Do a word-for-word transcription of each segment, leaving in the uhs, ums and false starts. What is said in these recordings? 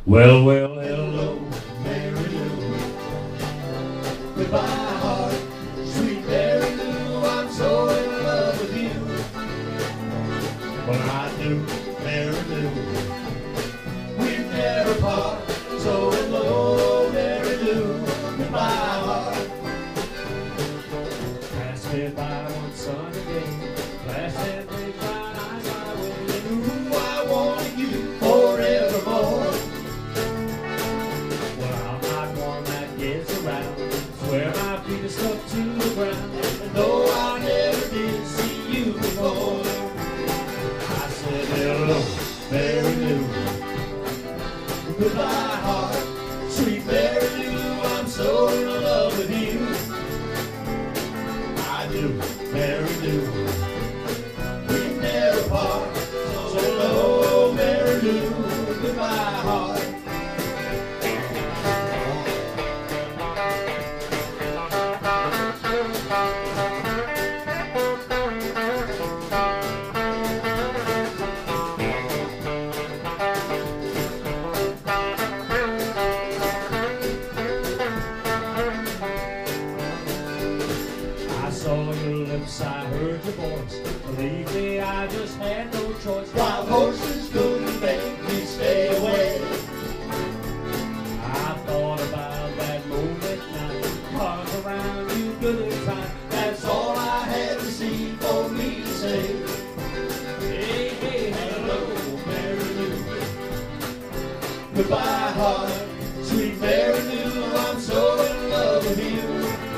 Well, well, hello, Mary Lou. Goodbye, heart, sweet Mary Lou. I'm so in love with you. but I do. Mary Lou, we never part. So in love, Mary Lou. Goodbye, heart. Pass me by one sunny day, flash that big bright eyes my way. Ooh, I want you forevermore. Well, I'm not one that gets around, swear my feet are stuck to the ground. And though I never did see you before, I said hello, Mary Lou. Goodbye, heart, sweet Mary Lou. I'm so in love with you. I do. Mary Lou, we never part. So hello, Mary Lou. Goodbye, heart. I saw your lips, I heard your voice. Believe me, I just had no choice. Wild horses couldn't make me stay away. I thought about that moment now, cars around you good as time. That's all I had to see for me to say. Hey, hey, Hello, Mary Lou. Goodbye, heart, sweet Mary Lou. I'm so in love with you.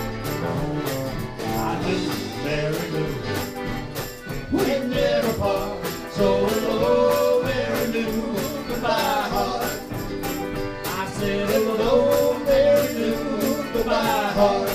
I do. Mary Lou, we never part. So hello, Mary Lou. Goodbye, heart. I said Hello, Mary Lou. Goodbye, heart.